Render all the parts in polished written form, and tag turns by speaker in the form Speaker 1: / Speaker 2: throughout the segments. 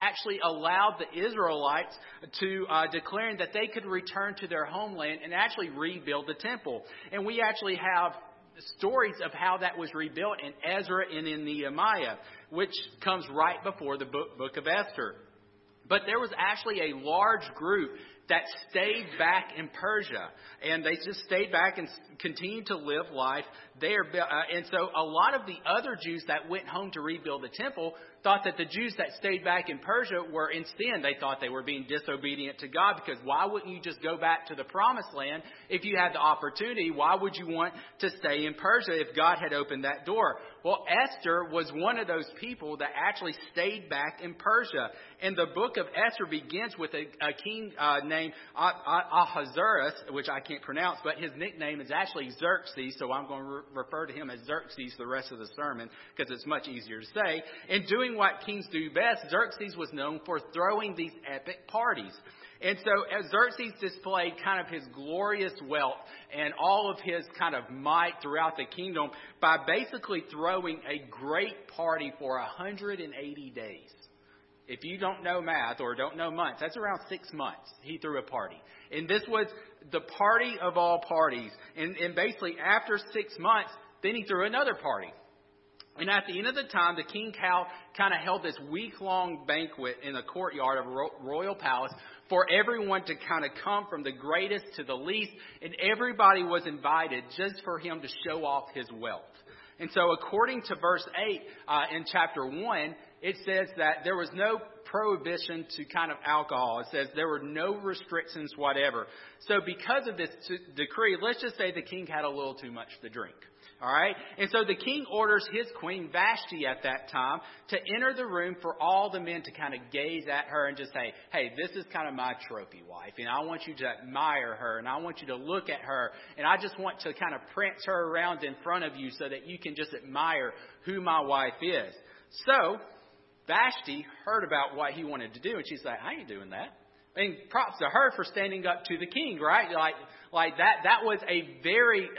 Speaker 1: actually allowed the Israelites to declaring that they could return to their homeland and actually rebuild the temple. And we actually have stories of how that was rebuilt in Ezra and in Nehemiah, which comes right before the book of Esther. But there was actually a large group that stayed back in Persia, and they just stayed back and continued to live life there. And so a lot of the other Jews that went home to rebuild the temple thought that the Jews that stayed back in Persia were in sin. They thought they were being disobedient to God, because why wouldn't you just go back to the promised land if you had the opportunity? Why would you want to stay in Persia if God had opened that door? Well, Esther was one of those people that actually stayed back in Persia. And the book of Esther begins with a king named Ahasuerus, which I can't pronounce, but his nickname is actually Xerxes, so I'm going to refer to him as Xerxes the rest of the sermon because it's much easier to say. And doing what kings do best, Xerxes was known for throwing these epic parties. And so as Xerxes displayed kind of his glorious wealth and all of his kind of might throughout the kingdom by basically throwing a great party for 180 days. If you don't know math or don't know months, that's around 6 months he threw a party. And this was the party of all parties. And basically after 6 months, then he threw another party. And at the end of the time, the king kind of held this week-long banquet in the courtyard of a royal palace for everyone to kind of come from the greatest to the least. And everybody was invited just for him to show off his wealth. And so according to verse 8 in chapter 1, it says that there was no prohibition to kind of alcohol. It says there were no restrictions whatever. So because of this decree, let's just say the king had a little too much to drink. All right. And so the king orders his queen Vashti at that time to enter the room for all the men to kind of gaze at her and just say, hey, this is kind of my trophy wife. And I want you to admire her. And I want you to look at her. And I just want to kind of prance her around in front of you so that you can just admire who my wife is. So Vashti heard about what he wanted to do. And she's like, I ain't doing that. I mean, props to her for standing up to the king, right? Like that was a very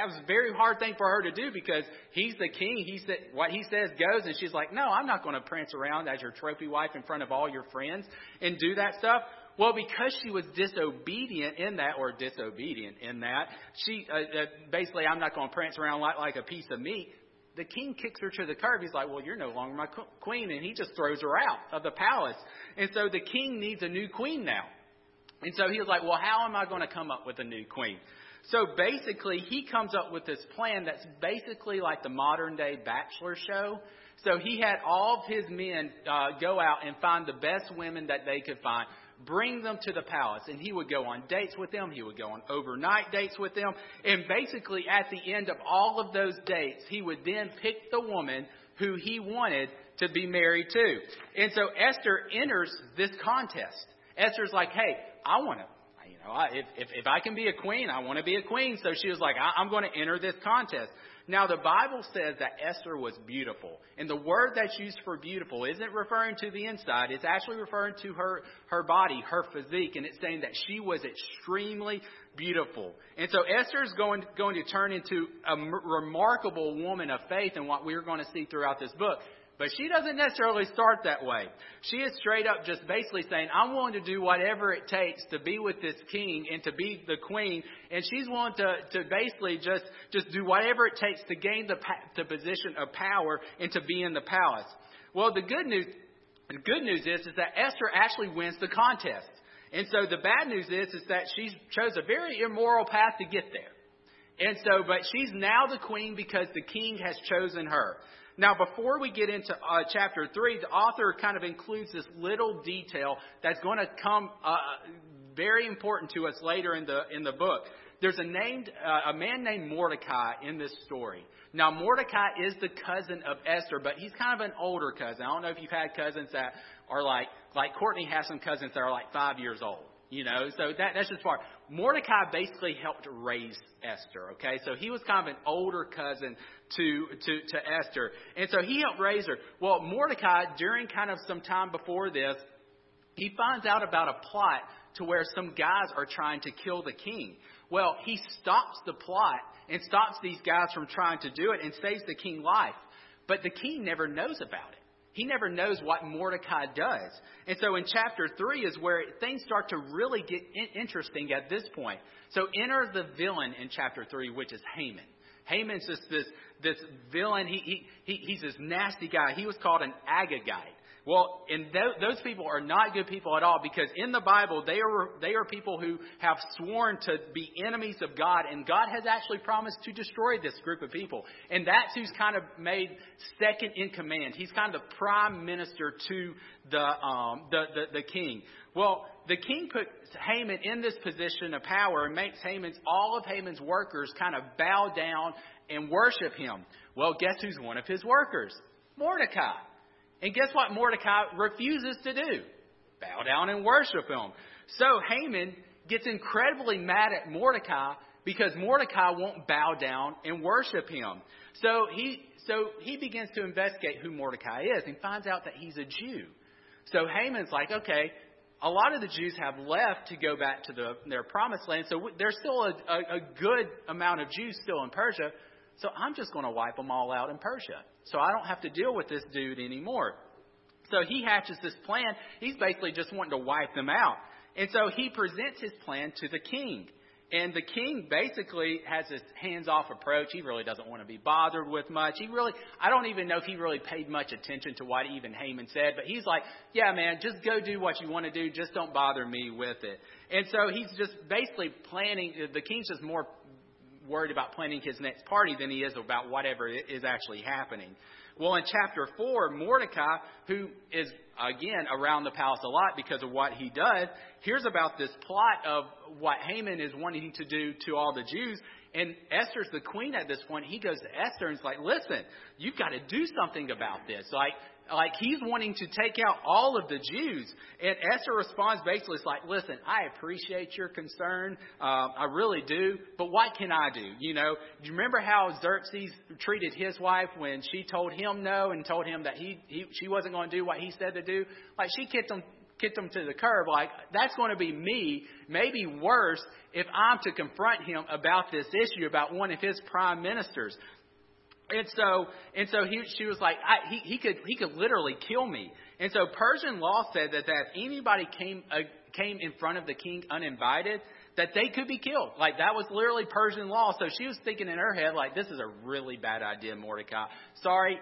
Speaker 1: hard thing for her to do because he's the king. He said what he says goes, and she's like, no, I'm not going to prance around as your trophy wife in front of all your friends and do that stuff. Well, because she was disobedient in that, she basically, I'm not going to prance around like a piece of meat. The king kicks her to the curb. He's like, well, you're no longer my queen. And he just throws her out of the palace. And so the king needs a new queen now. And so he was like, well, how am I going to come up with a new queen? So basically, he comes up with this plan that's basically like the modern day Bachelor show. So he had all of his men go out and find the best women that they could find, bring them to the palace, and he would go on dates with them. He would go on overnight dates with them. And basically, at the end of all of those dates, he would then pick the woman who he wanted to be married to. And so Esther enters this contest. Esther's like, hey, I want to, if I can be a queen, I want to be a queen. So she was like, I'm going to enter this contest. Now, the Bible says that Esther was beautiful. And the word that's used for beautiful isn't referring to the inside. It's actually referring to her body, her physique. And it's saying that she was extremely beautiful. And so Esther is going to turn into a remarkable woman of faith in what we're going to see throughout this book. But she doesn't necessarily start that way. She is straight up just basically saying, I'm willing to do whatever it takes to be with this king and to be the queen. And she's willing to basically just do whatever it takes to gain the position of power and to be in the palace. Well, the good news is that Esther actually wins the contest. And so the bad news is that she chose a very immoral path to get there. And so, but she's now the queen because the king has chosen her. Now, before we get into chapter 3, the author kind of includes this little detail that's going to come very important to us later in the book. There's a man named Mordecai in this story. Now, Mordecai is the cousin of Esther, but he's kind of an older cousin. I don't know if you've had cousins that are like Courtney has some cousins that are like 5 years old. So that's just far. Mordecai basically helped raise Esther, okay? So he was kind of an older cousin to Esther. And so he helped raise her. Well, Mordecai, during kind of some time before this, he finds out about a plot to where some guys are trying to kill the king. Well, he stops the plot and stops these guys from trying to do it and saves the king life. But the king never knows about it. he never knows what Mordecai does. And so in chapter 3 is where things start to really get interesting at this point. So enter the villain in chapter 3, which is Haman. Haman's just this villain. He's this nasty guy. He was called an Agagite. Well, and those people are not good people at all, because in the Bible, they are people who have sworn to be enemies of God, and God has actually promised to destroy this group of people. And that's who's kind of made second in command. He's kind of the prime minister to the king. Well, the king puts Haman in this position of power and makes all of Haman's workers kind of bow down and worship him. Well, guess who's one of his workers? Mordecai. And guess what Mordecai refuses to do? Bow down and worship him. So Haman gets incredibly mad at Mordecai because Mordecai won't bow down and worship him. So he begins to investigate who Mordecai is and finds out that he's a Jew. So Haman's like, okay, a lot of the Jews have left to go back to their promised land. So there's still a good amount of Jews still in Persia. So I'm just going to wipe them all out in Persia. So I don't have to deal with this dude anymore. So he hatches this plan. He's basically just wanting to wipe them out. And so he presents his plan to the king. And the king basically has this hands-off approach. He really doesn't want to be bothered with much. I don't even know if he really paid much attention to what even Haman said. But he's like, yeah, man, just go do what you want to do. Just don't bother me with it. And so he's just basically planning. The king's just more worried about planning his next party than he is about whatever is actually happening. Well, in chapter 4, Mordecai, who is, again, around the palace a lot because of what he does, hears about this plot of what Haman is wanting to do to all the Jews. And Esther's the queen at this point. He goes to Esther and is like, listen, you've got to do something about this. Like he's wanting to take out all of the Jews. And Esther responds basically, it's like, listen, I appreciate your concern. I really do. But what can I do? You know, do you remember how Xerxes treated his wife when she told him no and told him that she wasn't going to do what he said to do? Like she kicked him to the curb. Like, that's going to be me, maybe worse, if I'm to confront him about this issue, about one of his prime ministers. And so she was like, he could literally kill me. And so Persian law said that if anybody came in front of the king uninvited, that they could be killed. Like, that was literally Persian law. So she was thinking in her head, like, this is a really bad idea, Mordecai. Sorry,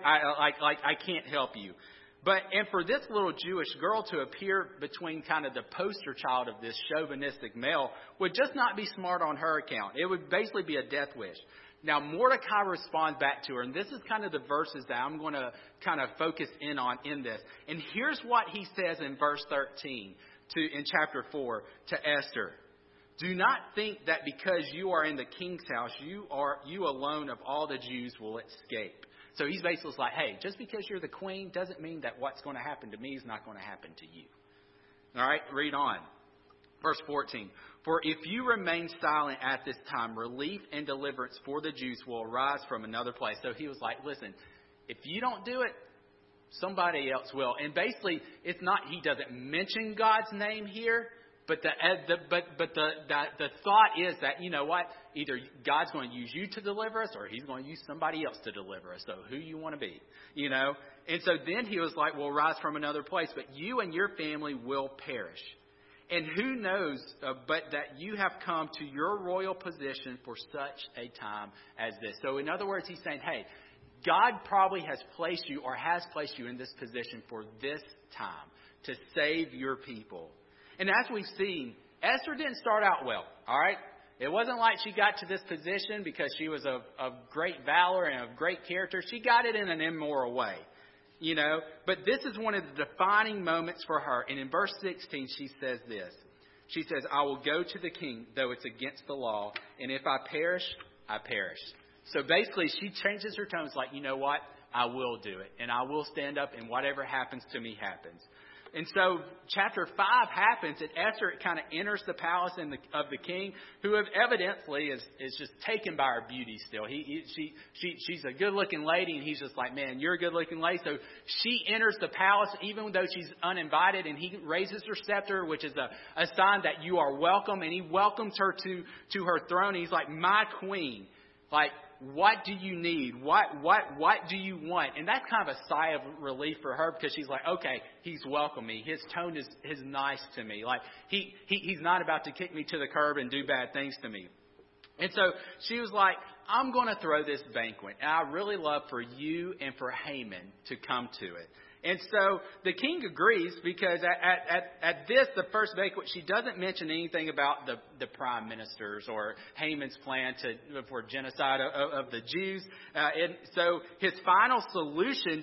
Speaker 1: I can't help you. And for this little Jewish girl to appear between kind of the poster child of this chauvinistic male would just not be smart on her account. It would basically be a death wish. Now, Mordecai responds back to her, and this is kind of the verses that I'm going to kind of focus in on in this. And here's what he says in verse 13 in chapter 4 to Esther. Do not think that because you are in the king's house, you alone of all the Jews will escape. So he's basically like, hey, just because you're the queen doesn't mean that what's going to happen to me is not going to happen to you. All right, read on. Verse 14. For if you remain silent at this time, relief and deliverance for the Jews will arise from another place. So he was like, listen, if you don't do it, somebody else will. And basically, it's not, he doesn't mention God's name here, but the thought is that, you know what, either God's going to use you to deliver us or he's going to use somebody else to deliver us. So who you want to be, you know? And so then he was like, we'll rise from another place, but you and your family will perish. And who knows but that you have come to your royal position for such a time as this. So in other words, he's saying, hey, God probably has placed you or has placed you in this position for this time to save your people. And as we've seen, Esther didn't start out well, all right? It wasn't like she got to this position because she was of great valor and of great character. She got it in an immoral way. You know, but this is one of the defining moments for her. And in verse 16, she says this. She says, I will go to the king, though it's against the law. And if I perish, I perish. So basically, she changes her tone. It's like, you know what? I will do it. And I will stand up and whatever happens to me happens. And so chapter 5 happens, and Esther kind of enters the palace of the king, who evidently is just taken by her beauty still. She's a good-looking lady, and he's just like, man, you're a good-looking lady. So she enters the palace, even though she's uninvited, and he raises her scepter, which is a sign that you are welcome, and he welcomes her to her throne. And he's like, my queen. Like, what do you need? What do you want? And that's kind of a sigh of relief for her, because she's like, okay, he's welcomed me. His tone is nice to me. Like he's not about to kick me to the curb and do bad things to me. And so she was like, I'm going to throw this banquet, and I really love for you and for Haman to come to it. And so the king agrees, because at this, the first banquet, she doesn't mention anything about the prime ministers or Haman's plan for genocide of the Jews. And so his final solution,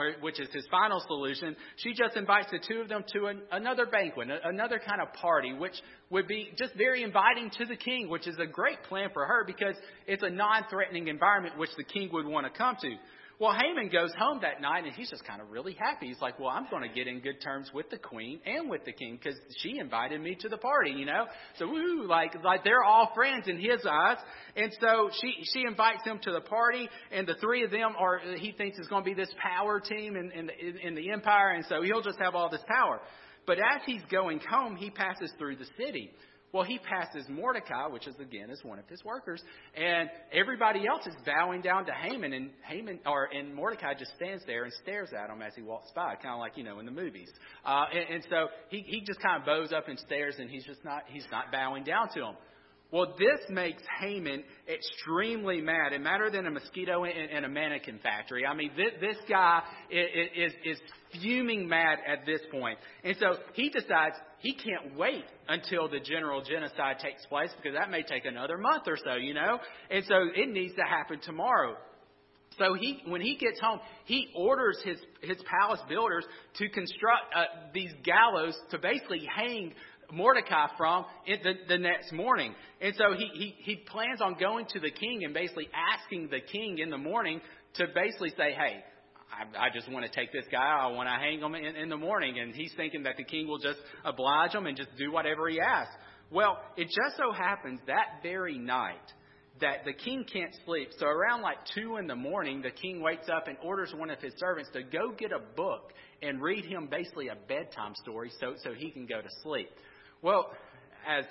Speaker 1: she just invites the two of them to another banquet, another kind of party, which would be just very inviting to the king, which is a great plan for her, because it's a non-threatening environment which the king would want to come to. Well, Haman goes home that night, and he's just kind of really happy. He's like, well, I'm going to get in good terms with the queen and with the king, because she invited me to the party, you know. So, woo, like they're all friends in his eyes. And so she invites him to the party, and the three of them he thinks is going to be this power team in the empire, and so he'll just have all this power. But as he's going home, he passes through the city. Well, he passes Mordecai, which is one of his workers, and everybody else is bowing down to Haman, and Mordecai just stands there and stares at him as he walks by, kind of like, you know, in the movies. And so he just kind of bows up and stares, and he's not bowing down to him. Well, this makes Haman extremely mad, and madder than a mosquito in a mannequin factory. I mean, this guy is fuming mad at this point. And so he decides he can't wait until the general genocide takes place, because that may take another month or so, you know. And so it needs to happen tomorrow. So when he gets home, he orders his palace builders to construct these gallows to basically hang Mordecai from the next morning. And so he plans on going to the king and basically asking the king in the morning to basically say, hey, I just want to take this guy. I want to hang him in the morning. And he's thinking that the king will just oblige him and just do whatever he asks. Well, it just so happens that very night that the king can't sleep. So around like 2 a.m, the king wakes up and orders one of his servants to go get a book and read him basically a bedtime story so he can go to sleep. Well, as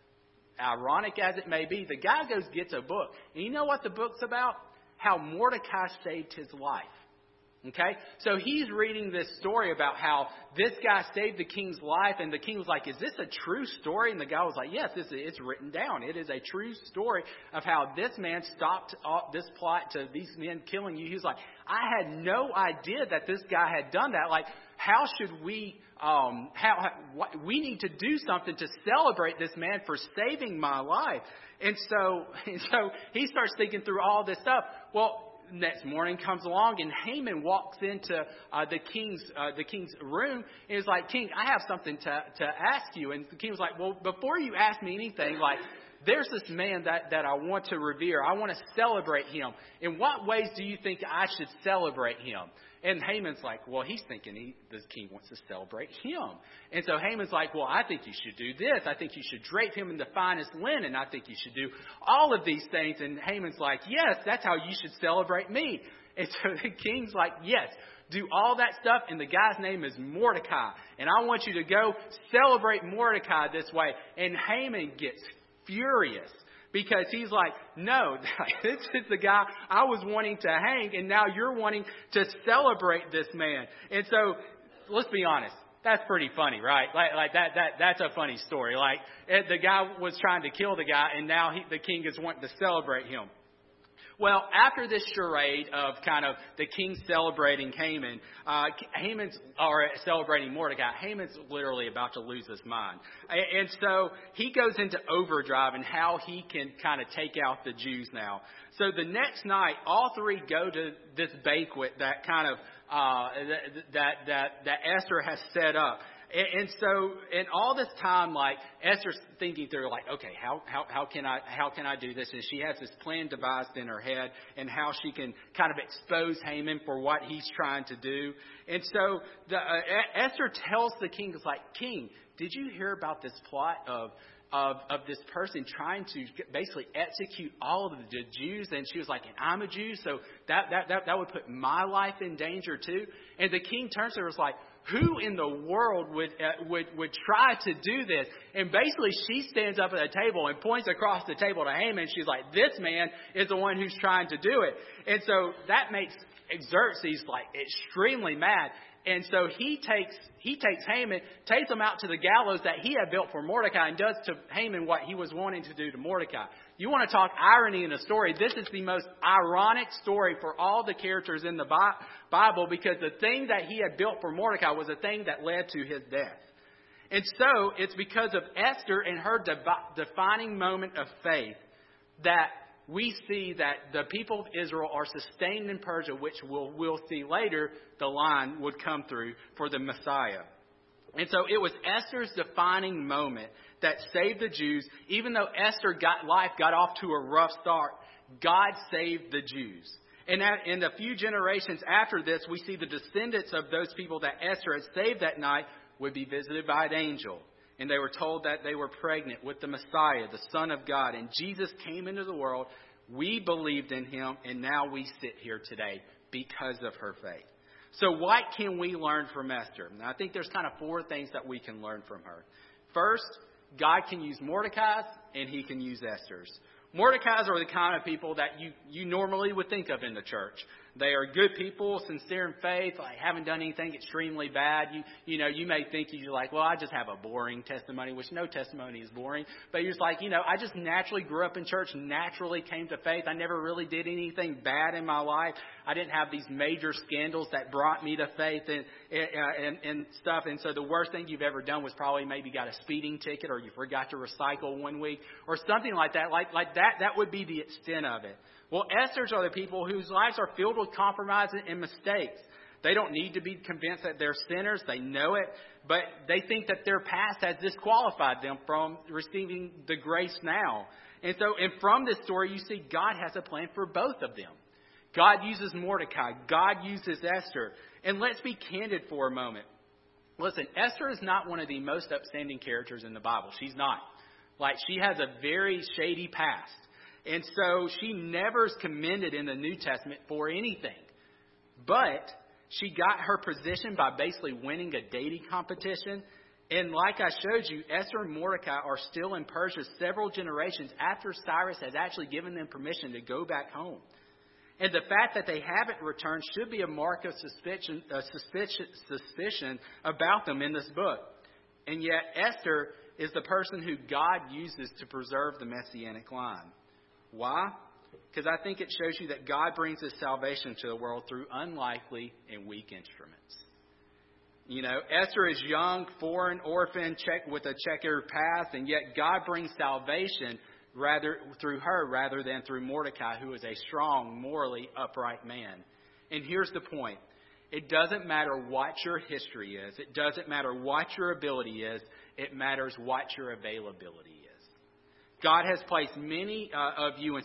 Speaker 1: ironic as it may be, the guy gets a book. And you know what the book's about? How Mordecai saved his life. Okay? So he's reading this story about how this guy saved the king's life, and the king was like, is this a true story? And the guy was like, yes, it's written down. It is a true story of how this man stopped this plot to these men killing you. He was like, I had no idea that this guy had done that. Like, how should we, we need to do something to celebrate this man for saving my life. And so he starts thinking through all this stuff. Well, next morning comes along, and Haman walks into the king's room and is like, King, I have something to ask you. And the king was like, well, before you ask me anything, like, there's this man that I want to revere. I want to celebrate him. In what ways do you think I should celebrate him? And Haman's like, well, he's thinking the king wants to celebrate him. And so Haman's like, well, I think you should do this. I think you should drape him in the finest linen. I think you should do all of these things. And Haman's like, yes, that's how you should celebrate me. And so the king's like, yes, do all that stuff. And the guy's name is Mordecai. And I want you to go celebrate Mordecai this way. And Haman gets furious, because he's like, no, this is the guy I was wanting to hang, and now you're wanting to celebrate this man. And so, let's be honest, that's pretty funny, right? Like that's a funny story. Like, the guy was trying to kill the guy, and now the king is wanting to celebrate him. Well, after this charade of kind of the king celebrating celebrating Mordecai, Haman's literally about to lose his mind. And so he goes into overdrive and how he can kind of take out the Jews now. So the next night, all three go to this banquet that kind of that Esther has set up. And so, in all this time, like, Esther's thinking through, like, okay, how can I do this? And she has this plan devised in her head, and how she can kind of expose Haman for what he's trying to do. And so, Esther tells the king, it's like, King, did you hear about this plot of this person trying to basically execute all of the Jews? And she was like, and I'm a Jew, so that would put my life in danger too. And the king turns to her and was like, who in the world would try to do this? And basically she stands up at the table and points across the table to Haman. She's like, this man is the one who's trying to do it. And so that makes Xerxes like extremely mad. And so he takes Haman, takes him out to the gallows that he had built for Mordecai, and does to Haman what he was wanting to do to Mordecai. You want to talk irony in a story? This is the most ironic story for all the characters in the Bible, because the thing that he had built for Mordecai was the thing that led to his death. And so it's because of Esther and her defining moment of faith that we see that the people of Israel are sustained in Persia, which we'll see later the line would come through for the Messiah. And so it was Esther's defining moment that saved the Jews. Even though Esther's life got off to a rough start, God saved the Jews. And in a few generations after this, we see the descendants of those people that Esther had saved that night would be visited by an angel. And they were told that they were pregnant with the Messiah, the Son of God. And Jesus came into the world. We believed in him, and now we sit here today because of her faith. So what can we learn from Esther? Now, I think there's kind of 4 things that we can learn from her. First, God can use Mordecai's, and he can use Esther's. Mordecai's are the kind of people that you normally would think of in the church. They are good people, sincere in faith, like haven't done anything extremely bad. You may think you're like, well, I just have a boring testimony, which no testimony is boring. But you're just like, I just naturally grew up in church, naturally came to faith. I never really did anything bad in my life. I didn't have these major scandals that brought me to faith and stuff. And so the worst thing you've ever done was probably maybe got a speeding ticket, or you forgot to recycle one week or something like that. Like that would be the extent of it. Well, Esther's are the people whose lives are filled with compromise and mistakes. They don't need to be convinced that they're sinners. They know it. But they think that their past has disqualified them from receiving the grace now. And from this story, you see God has a plan for both of them. God uses Mordecai. God uses Esther. And let's be candid for a moment. Listen, Esther is not one of the most upstanding characters in the Bible. She's not. Like, she has a very shady past. And so she never is commended in the New Testament for anything. But she got her position by basically winning a dating competition. And like I showed you, Esther and Mordecai are still in Persia several generations after Cyrus has actually given them permission to go back home. And the fact that they haven't returned should be a mark of suspicion about them in this book. And yet Esther is the person who God uses to preserve the Messianic line. Why? Because I think it shows you that God brings his salvation to the world through unlikely and weak instruments. Esther is young, foreign, orphan, with a checkered past, and yet God brings salvation through her rather than through Mordecai, who is a strong, morally upright man. And here's the point. It doesn't matter what your history is. It doesn't matter what your ability is. It matters what your availability is. God has placed many of you in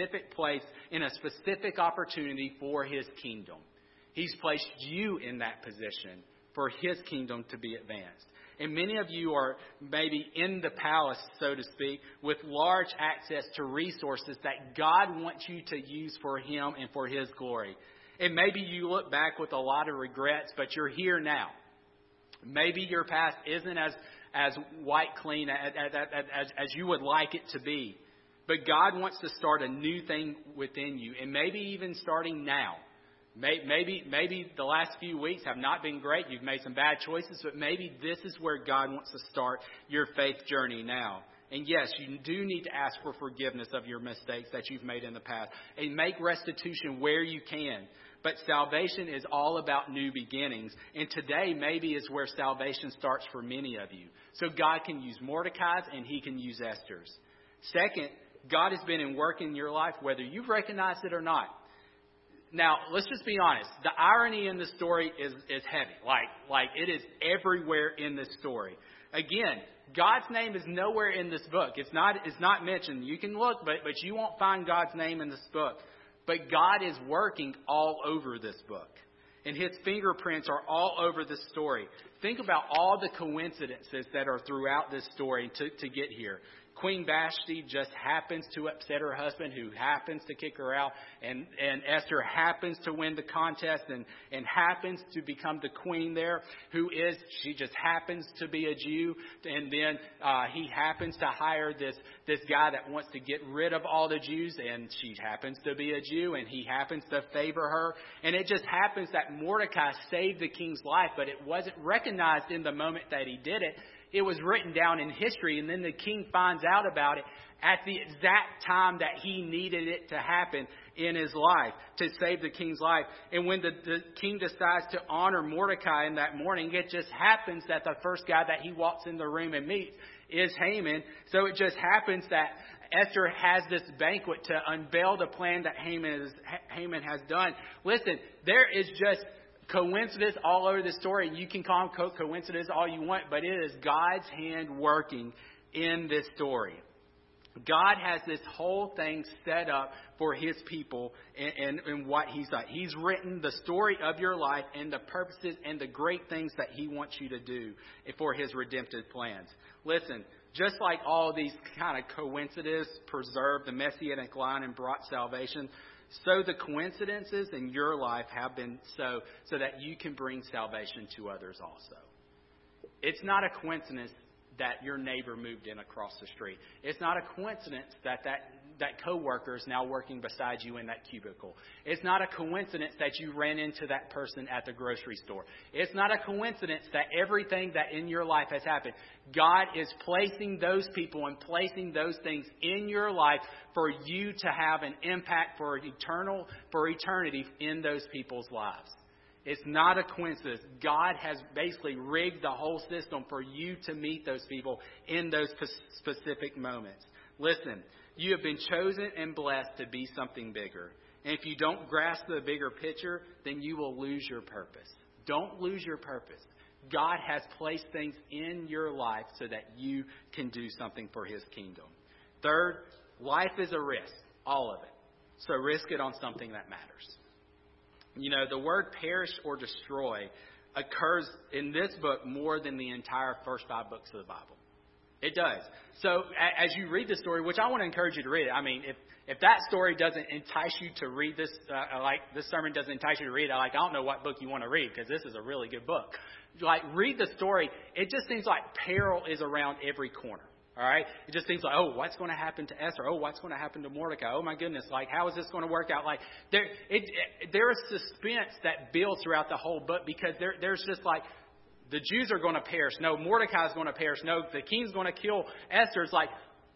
Speaker 1: a specific opportunity for his kingdom. He's placed you in that position for his kingdom to be advanced. And many of you are maybe in the palace, so to speak, with large access to resources that God wants you to use for him and for his glory. And maybe you look back with a lot of regrets, but you're here now. Maybe your past isn't as white clean as you would like it to be. But God wants to start a new thing within you, and maybe even starting now. Maybe the last few weeks have not been great. You've made some bad choices, but maybe this is where God wants to start your faith journey now. And yes, you do need to ask for forgiveness of your mistakes that you've made in the past, and make restitution where you can. But salvation is all about new beginnings. And today maybe is where salvation starts for many of you. So God can use Mordecai's and he can use Esther's. Second, God has been in work in your life whether you've recognized it or not. Now, let's just be honest. The irony in the story is heavy. Like it is everywhere in this story. Again, God's name is nowhere in this book. It's not mentioned. You can look, but you won't find God's name in this book. But God is working all over this book. And his fingerprints are all over this story. think about all the coincidences that are throughout this story to get here. Queen Vashti just happens to upset her husband, who happens to kick her out, and Esther happens to win the contest and happens to become the queen there, she just happens to be a Jew, and then he happens to hire this guy that wants to get rid of all the Jews, and she happens to be a Jew, and he happens to favor her, and it just happens that Mordecai saved the king's life, but it wasn't recognized in the moment that he did it. It was written down in history, and then the king finds out about it at the exact time that he needed it to happen in his life, to save the king's life. And when the king decides to honor Mordecai in that morning, it just happens that the first guy that he walks in the room and meets is Haman. So it just happens that Esther has this banquet to unveil the plan that Haman has done. Listen, there is just coincidence all over this story. You can call them coincidence all you want, but it is God's hand working in this story. God has this whole thing set up for His people and what He's like. He's written the story of your life and the purposes and the great things that He wants you to do for His redemptive plans. Listen, just like all these kind of coincidences preserved the Messianic line and brought salvation, so the coincidences in your life have been so that you can bring salvation to others also. It's not a coincidence that your neighbor moved in across the street. It's not a coincidence that coworker is now working beside you in that cubicle. It's not a coincidence that you ran into that person at the grocery store. It's not a coincidence that everything that in your life has happened. God is placing those people and placing those things in your life for you to have an impact for eternity in those people's lives. It's not a coincidence. God has basically rigged the whole system for you to meet those people in those specific moments. Listen, you have been chosen and blessed to be something bigger. And if you don't grasp the bigger picture, then you will lose your purpose. Don't lose your purpose. God has placed things in your life so that you can do something for His kingdom. Third, life is a risk, all of it. So risk it on something that matters. You know, the word perish or destroy occurs in this book more than the entire first 5 books of the Bible. It does. So as you read the story, which I want to encourage you to read it. I mean, if that story doesn't entice you to read this, this sermon doesn't entice you to read it, I don't know what book you want to read, because this is a really good book. Read the story. It just seems like peril is around every corner. All right? It just seems like, oh, what's going to happen to Esther? Oh, what's going to happen to Mordecai? Oh, my goodness. How is this going to work out? There is suspense that builds throughout the whole book, because there's just the Jews are going to perish. No, Mordecai is going to perish. No, the king's going to kill Esther. It's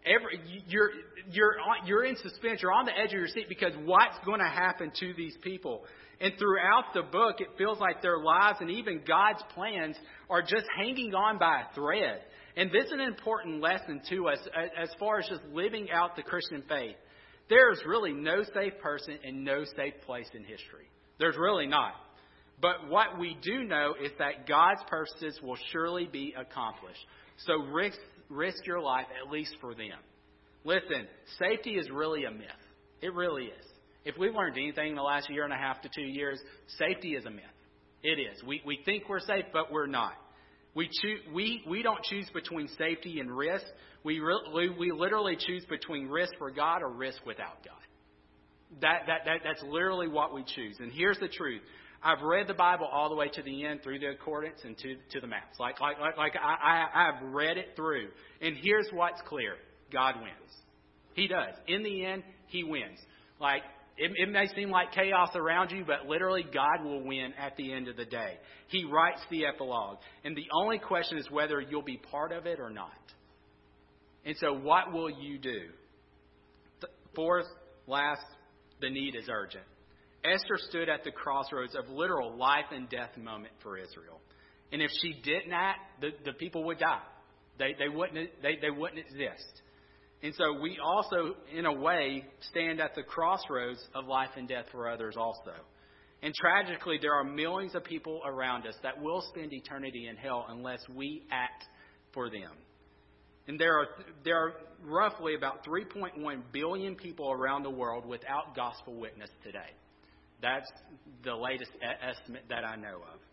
Speaker 1: you're in suspense. You're on the edge of your seat, because what's going to happen to these people? And throughout the book, it feels like their lives and even God's plans are just hanging on by a thread. And this is an important lesson to us as far as just living out the Christian faith. There's really no safe person and no safe place in history. There's really not. But what we do know is that God's purposes will surely be accomplished. So risk your life, at least for them. Listen, safety is really a myth. It really is. If we've learned anything in the last 1.5 to 2 years, safety is a myth. It is. We think we're safe, but we're not. We don't choose between safety and risk. We literally choose between risk for God or risk without God. That's literally what we choose. And here's the truth. I've read the Bible all the way to the end, through the accordance and to the maps. I've read it through. And here's what's clear. God wins. He does. In the end, He wins. It may seem like chaos around you, but literally God will win at the end of the day. He writes the epilogue. And the only question is whether you'll be part of it or not. And so what will you do? Fourth, last, the need is urgent. Esther stood at the crossroads of literal life and death moment for Israel. And if she didn't act, the people would die. They wouldn't exist. And so we also, in a way, stand at the crossroads of life and death for others also. And tragically, there are millions of people around us that will spend eternity in hell unless we act for them. And there are roughly about 3.1 billion people around the world without gospel witness today. That's the latest estimate that I know of.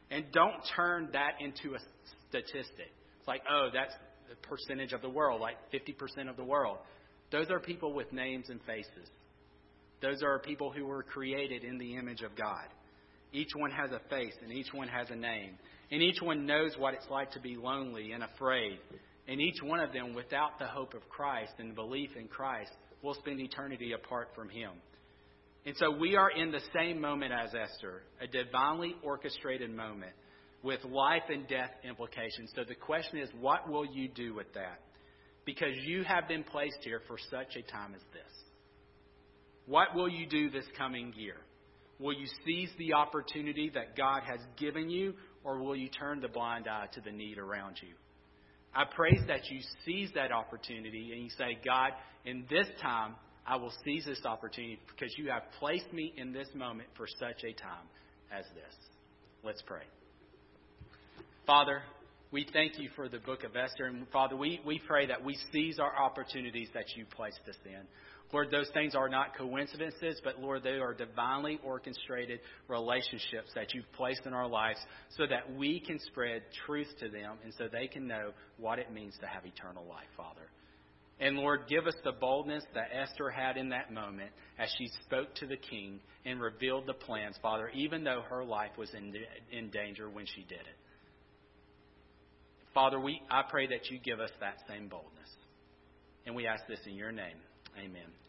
Speaker 1: And don't turn that into a statistic. It's like, oh, that's the percentage of the world, like 50% of the world. Those are people with names and faces. Those are people who were created in the image of God. Each one has a face and each one has a name. And each one knows what it's like to be lonely and afraid. And each one of them, without the hope of Christ and belief in Christ, will spend eternity apart from Him. And so we are in the same moment as Esther, a divinely orchestrated moment with life and death implications. So the question is, what will you do with that? Because you have been placed here for such a time as this. What will you do this coming year? Will you seize the opportunity that God has given you, or will you turn the blind eye to the need around you? I pray that you seize that opportunity and you say, God, in this time, I will seize this opportunity because you have placed me in this moment for such a time as this. Let's pray. Father, we thank you for the book of Esther. And Father, we pray that we seize our opportunities that you placed us in. Lord, those things are not coincidences, but Lord, they are divinely orchestrated relationships that you've placed in our lives so that we can spread truth to them and so they can know what it means to have eternal life, Father. And Lord, give us the boldness that Esther had in that moment as she spoke to the king and revealed the plans, Father, even though her life was in danger when she did it. Father, I pray that you give us that same boldness. And we ask this in your name. Amen.